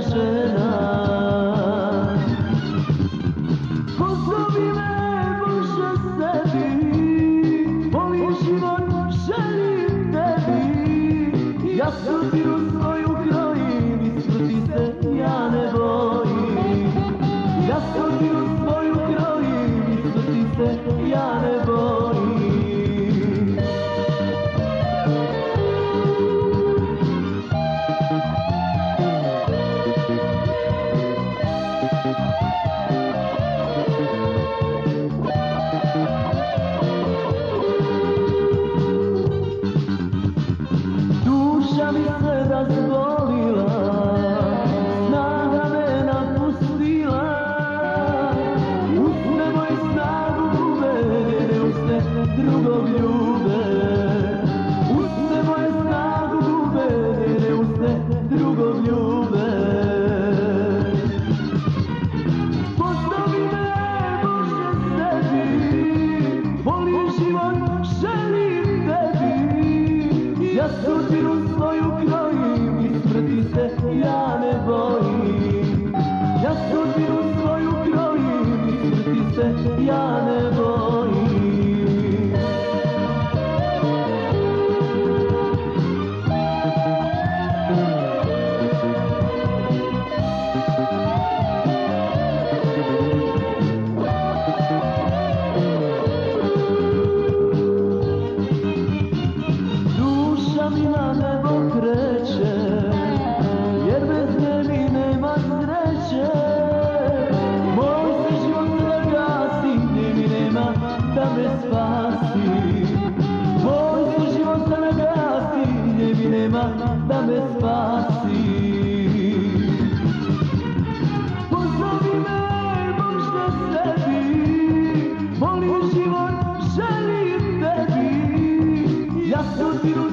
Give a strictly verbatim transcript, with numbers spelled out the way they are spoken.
žena. Pozovi me Bože sebi, volim život, želim tebi. Ja sudbinu svoju krojim i smrti se ja ne bojim. Ja sudbinu svoju krojim i smrti se ja ne bojim. Duša mi se razbolila, snaga me napustila. Usne moje snagu gube, ne usne drugog ljube. Usne moje snagu gube, ne usne drugog ljube. Pozovi me Bože sebi, volim život, želim tebi. Ja sudbinu svoju krojim i smrti se ja ne bojim. Ja sudbinu svoju krojim i smrti se ja ne bojim. Duša mi na nebo kreće, jer bez nje mi nema sreće. Moj se život sada gasi, gdje mi nema da me spasi. Moj se život sada gasi, gdje mi nema da me spasi. Pozovi me Bože sebi, volim život, želim tebi. Ja sudbinu